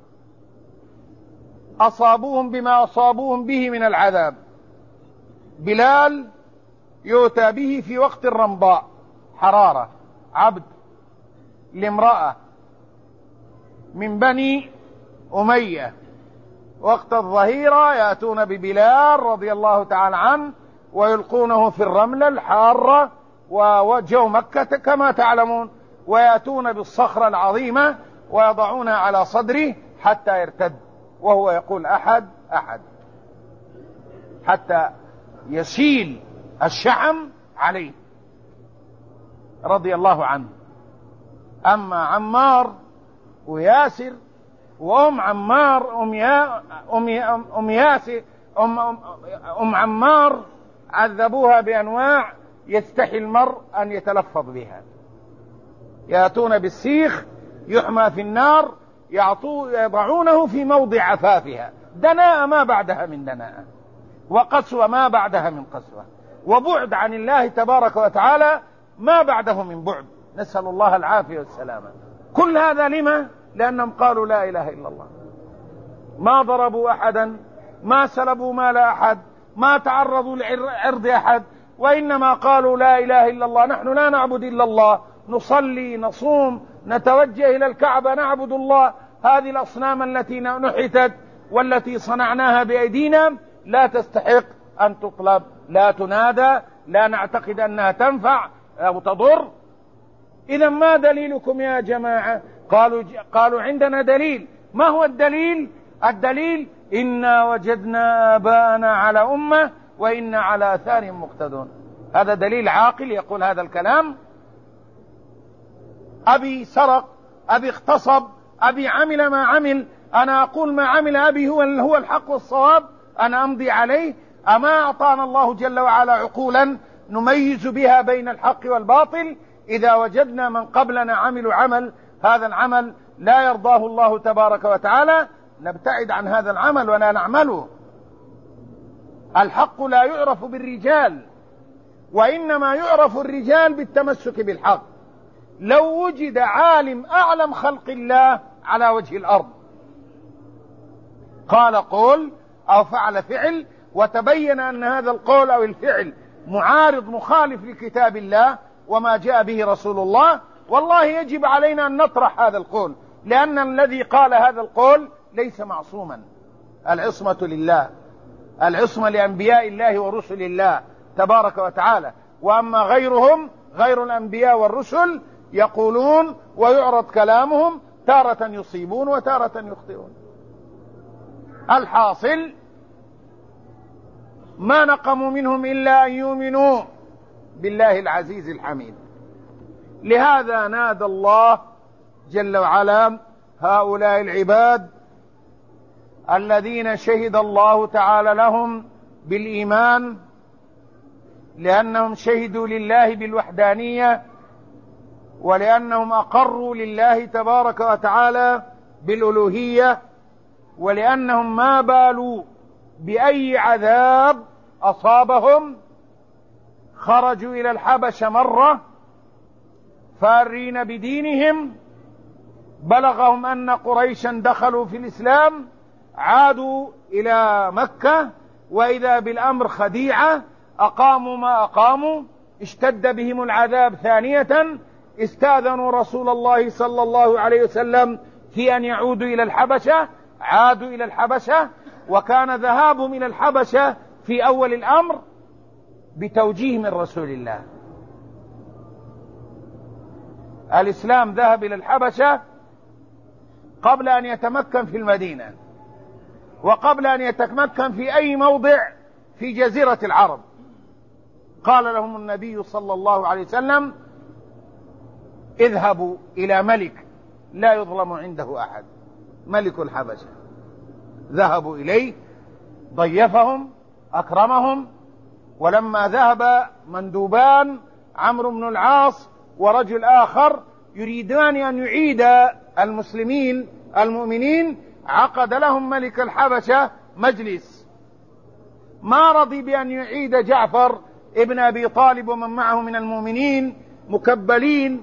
أصابوهم بما أصابوهم به من العذاب. بلال يؤتى به في وقت الرمضاء، حرارة، عبد لامرأة من بني أمية، وقت الظهيرة يأتون ببلال رضي الله تعالى عنه ويلقونه في الرملة الحارة، ووجهوا مكة كما تعلمون، ويأتون بالصخرة العظيمة ويضعونها على صدره حتى يرتد، وهو يقول: أحد أحد، حتى يسيل الشحم عليه رضي الله عنه. أما عمار وياسر وأم عمار، أم عمار عذبوها بأنواع يستحي المرء أن يتلفظ بها. يأتون بالسيخ يحمى في النار، يضعونه في موضع عفافها، دناء ما بعدها من دناء، وقسوة ما بعدها من قسوة، وبعد عن الله تبارك وتعالى ما بعده من بعد، نسأل الله العافية والسلامة. كل هذا لما؟ لأنهم قالوا لا إله إلا الله، ما ضربوا أحدا، ما سلبوا مال أحد، ما تعرضوا لعرض أحد، وإنما قالوا لا إله إلا الله. نحن لا نعبد إلا الله، نصلي، نصوم، نتوجه إلى الكعبة، نعبد الله. هذه الأصنام التي نحتت والتي صنعناها بأيدينا لا تستحق أن تطلب، لا تنادى، لا نعتقد أنها تنفع أو تضر. إذا ما دليلكم يا جماعة؟ قالوا عندنا دليل. ما هو الدليل؟ الدليل: إنا وجدنا آباءنا على أمة وإنا على آثارهم مقتدون. هذا دليل عاقل يقول هذا الكلام؟ أبي سرق، أبي اغتصب، أبي عمل ما عمل، أنا أقول ما عمل أبي هو الحق والصواب، أنا أمضي عليه؟ أما أعطانا الله جل وعلا عقولا نميز بها بين الحق والباطل؟ إذا وجدنا من قبلنا عملوا عمل هذا العمل لا يرضاه الله تبارك وتعالى، نبتعد عن هذا العمل ولا نعمله. الحق لا يعرف بالرجال، وإنما يعرف الرجال بالتمسك بالحق. لو وجد عالم أعلم خلق الله على وجه الأرض قال قول أو فعل فعل، وتبين أن هذا القول أو الفعل معارض مخالف لكتاب الله وما جاء به رسول الله، والله يجب علينا أن نطرح هذا القول، لأن الذي قال هذا القول ليس معصوما. العصمة لله، العصمة لأنبياء الله ورسل الله تبارك وتعالى. وأما غيرهم، غير الأنبياء والرسل، يقولون ويعرض كلامهم، تارة يصيبون وتارة يخطئون. الحاصل ما نقموا منهم إلا أن يؤمنوا بالله العزيز الحميد. لهذا نادى الله جل وعلا هؤلاء العباد الذين شهد الله تعالى لهم بالإيمان، لأنهم شهدوا لله بالوحدانية، ولأنهم أقروا لله تبارك وتعالى بالألوهية، ولأنهم ما بالوا بأي عذاب أصابهم. خرجوا إلى الحبشة مرة فارين بدينهم، بلغهم أن قريشا دخلوا في الإسلام، عادوا إلى مكة وإذا بالأمر خديعة، أقاموا ما أقاموا، اشتد بهم العذاب ثانية، استاذنوا رسول الله صلى الله عليه وسلم في أن يعودوا إلى الحبشة، عادوا إلى الحبشة. وكان ذهابهم إلى الحبشة في أول الأمر بتوجيه من رسول الله. الإسلام ذهب إلى الحبشة قبل أن يتمكن في المدينة، وقبل أن يتمكن في أي موضع في جزيرة العرب. قال لهم النبي صلى الله عليه وسلم: اذهبوا إلى ملك لا يظلم عنده أحد، ملك الحبشة. ذهبوا إليه، ضيفهم، أكرمهم. ولما ذهب مندوبان، عمرو بن العاص ورجل آخر، يريدان أن يعيد المسلمين المؤمنين، عقد لهم ملك الحبشة مجلس. ما رضي بأن يعيد جعفر ابن أبي طالب ومن معه من المؤمنين مكبلين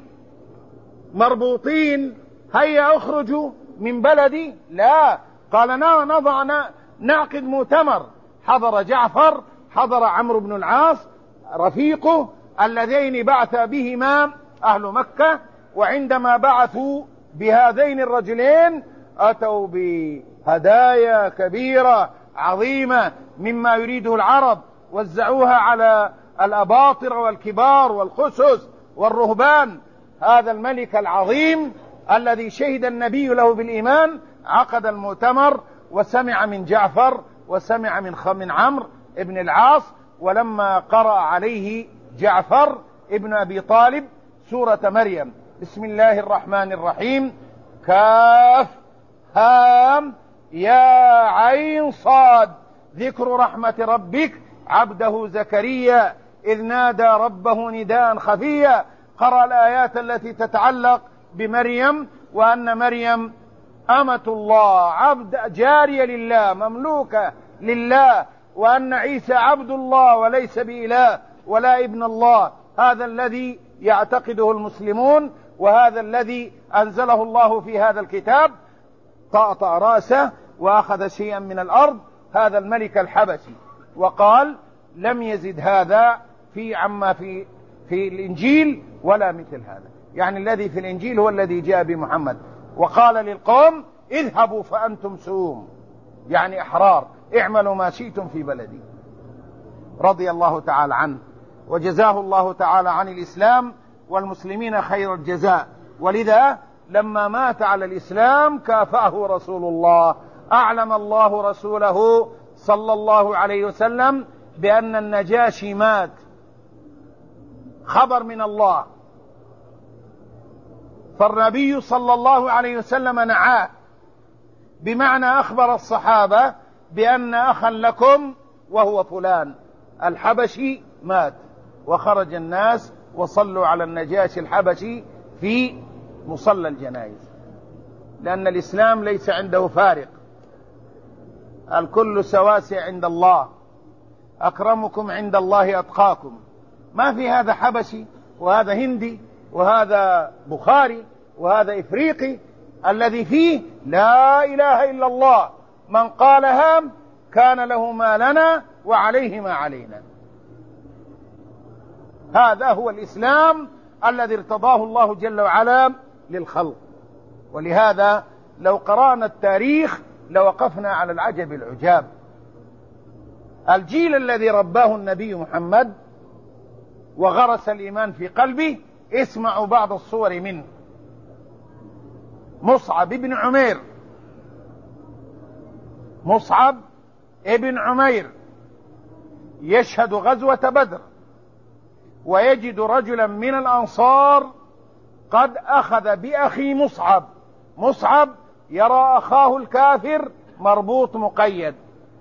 مربوطين، هيا اخرجوا من بلدي. لا، قال نعقد مؤتمر. حضر جعفر، حضر عمرو بن العاص رفيقه اللذين بعث بهما أهل مكة. وعندما بعثوا بهذين الرجلين أتوا بهدايا كبيرة عظيمة مما يريده العرب، وزعوها على الأباطرة والكبار والخسس والرهبان. هذا الملك العظيم الذي شهد النبي له بالإيمان عقد المؤتمر، وسمع من جعفر وسمع من عمرو ابن العاص. ولما قرأ عليه جعفر ابن أبي طالب سورة مريم، بسم الله الرحمن الرحيم، كاف هام يا عين صاد، ذكر رحمة ربك عبده زكريا إذ نادى ربه نداء خفيا. قرأ الآيات التي تتعلق بمريم، وأن مريم أمة الله، عبد جارية لله، مملوكة لله، وأن عيسى عبد الله وليس بإله ولا ابن الله. هذا الذي يعتقده المسلمون، وهذا الذي أنزله الله في هذا الكتاب. طأطأ رأسه وأخذ شيئا من الأرض، هذا الملك الحبشي، وقال: لم يزد هذا في عما في الإنجيل ولا مثل هذا. يعني الذي في الإنجيل هو الذي جاء بمحمد. وقال للقوم: اذهبوا فأنتم سوم، يعني أحرار، اعملوا ما شئتم في بلدي. رضي الله تعالى عنه، وجزاه الله تعالى عن الإسلام والمسلمين خير الجزاء. ولذا لما مات على الإسلام كافأه رسول الله. أعلم الله رسوله صلى الله عليه وسلم بأن النجاشي مات، خبر من الله، فالنبي صلى الله عليه وسلم نعاه، بمعنى أخبر الصحابة بأن أخا لكم وهو فلان الحبشي مات. وخرج الناس وصلوا على النجاشي الحبشي في مصلى الجنائز، لأن الإسلام ليس عنده فارق، الكل سواسي عند الله، أكرمكم عند الله أتقاكم. ما في هذا حبشي وهذا هندي وهذا بخاري وهذا إفريقي، الذي فيه لا إله إلا الله. من قالها كان له ما لنا وعليه ما علينا. هذا هو الإسلام الذي ارتضاه الله جل وعلا للخلق. ولهذا لو قرأنا التاريخ لوقفنا على العجب العجاب. الجيل الذي رباه النبي محمد وغرس الإيمان في قلبه، اسمعوا بعض الصور منه. مصعب ابن عمير يشهد غزوة بدر، ويجد رجلا من الأنصار قد أخذ بأخي مصعب يرى أخاه الكافر مربوط مقيد،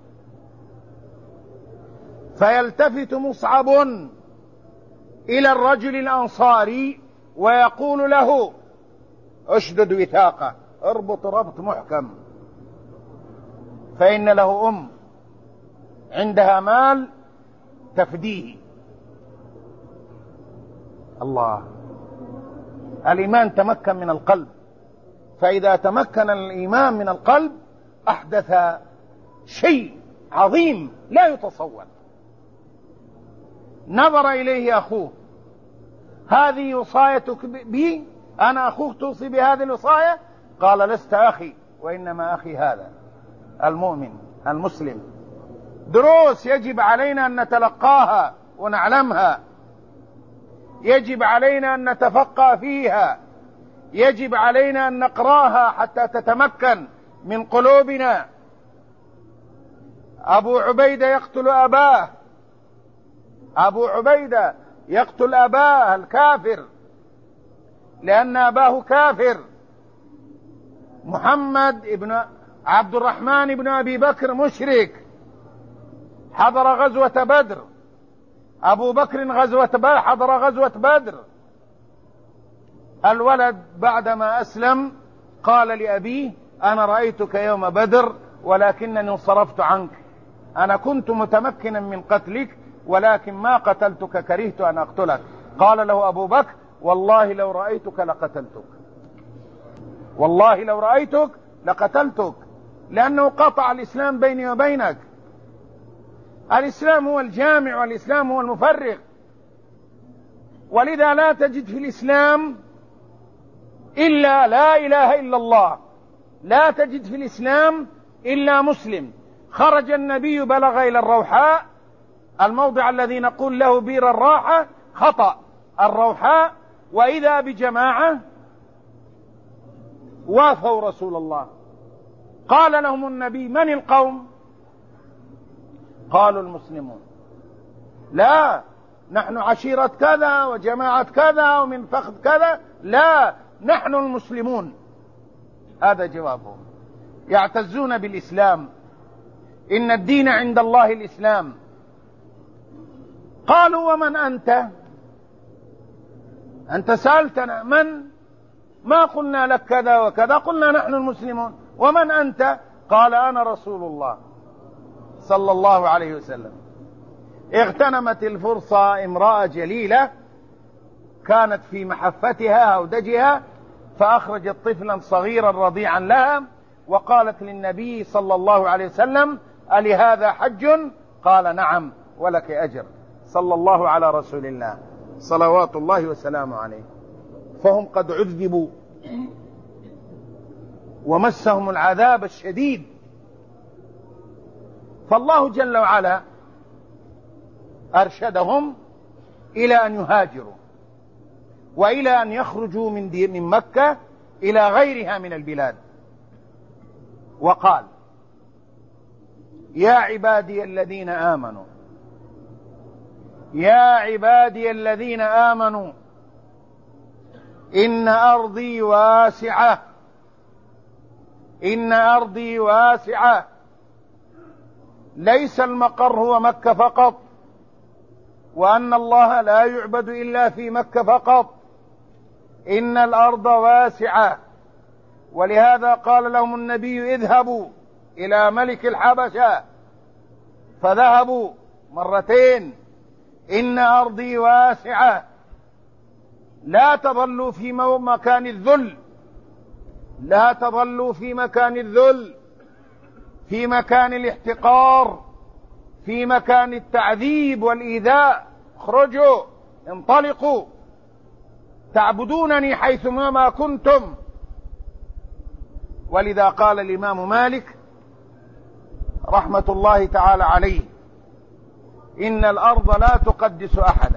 فيلتفت مصعب إلى الرجل الأنصاري ويقول له: اشدد وثاقه، اربط ربط محكم، فإن له أم عندها مال تفديه. الله، الإيمان تمكن من القلب، فإذا تمكن الإيمان من القلب أحدث شيء عظيم لا يتصور. نظر إليه أخوه: هذه وصايتك بي؟ أنا أخوك توصي بهذه الوصاية؟ قال: لست أخي، وإنما أخي هذا المؤمن المسلم. دروس يجب علينا أن نتلقاها ونعلمها، يجب علينا أن نتفقه فيها، يجب علينا أن نقراها حتى تتمكن من قلوبنا. أبو عبيدة يقتل أباه الكافر لأن أباه كافر. محمد ابن عبد الرحمن بن أبي بكر مشرك، حضر غزوة بدر. أبو بكر حضر غزوة بدر. الولد بعدما أسلم قال لأبيه: أنا رأيتك يوم بدر ولكنني انصرفت عنك، أنا كنت متمكنا من قتلك ولكن ما قتلتك، كرهت أن أقتلك. قال له أبو بكر: والله لو رأيتك لقتلتك، لأنه قطع الإسلام بيني وبينك. الإسلام هو الجامع، والإسلام هو المفرق، ولذا لا تجد في الإسلام إلا لا إله إلا الله، لا تجد في الإسلام إلا مسلم. خرج النبي بلغ إلى الروحاء، الموضع الذي نقول له بير الراحة، خطأ الروحاء، وإذا بجماعة وافوا رسول الله. قال لهم النبي: من القوم؟ قالوا: المسلمون. لا، نحن عشيرة كذا وجماعة كذا ومن فخذ كذا، لا، نحن المسلمون. هذا جوابهم. يعتزون بالإسلام، إن الدين عند الله الإسلام. قالوا: ومن أنت؟ أنت سألتنا من؟ ما قلنا لك كذا وكذا، قلنا نحن المسلمون. ومن أنت؟ قال: أنا رسول الله صلى الله عليه وسلم. اغتنمت الفرصة امرأة جليلة كانت في محفتها هودجها، فأخرجت طفلا صغيرا رضيعا لها، وقالت للنبي صلى الله عليه وسلم: ألي هذا حج؟ قال: نعم، ولك أجر. صلى الله على رسول الله صلوات الله وسلامه عليه. فهم قد عذبوا ومسهم العذاب الشديد، فالله جل وعلا أرشدهم إلى أن يهاجروا وإلى أن يخرجوا من مكة إلى غيرها من البلاد، وقال: يا عبادي الذين آمنوا، يا عبادي الذين آمنوا إن أرضي واسعة، إن أرضي واسعة، ليس المقر هو مكة فقط، وأن الله لا يعبد إلا في مكة فقط، إن الأرض واسعة. ولهذا قال لهم النبي: اذهبوا إلى ملك الحبشة، فذهبوا مرتين: إن أرضي واسعة، لا تظلوا في مكان الذل، لا تظلوا في مكان الذل، في مكان الاحتقار، في مكان التعذيب والإيذاء. اخرجوا، انطلقوا. تعبدونني حيثما كنتم. ولذا قال الإمام مالك رحمة الله تعالى عليه: إن الأرض لا تقدس أحدا،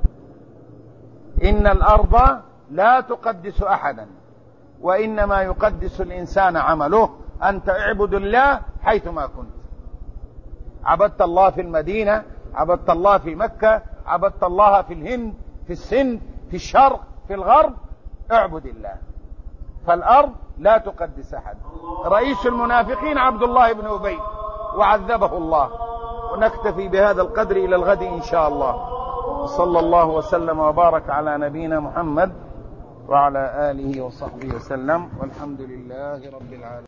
إن الأرض لا تقدس أحدا، وإنما يقدس الإنسان عمله. أنت اعبد الله حيثما كنت. عبدت الله في المدينة، عبدت الله في مكة، عبدت الله في الهند، في السند، في الشرق، في الغرب، اعبد الله. فالأرض لا تقدس أحد. رئيس المنافقين عبد الله بن أبي وعذبه الله. ونكتفي بهذا القدر إلى الغد إن شاء الله. صلى الله وسلم وبارك على نبينا محمد وعلى آله وصحبه وسلم، والحمد لله رب العالمين.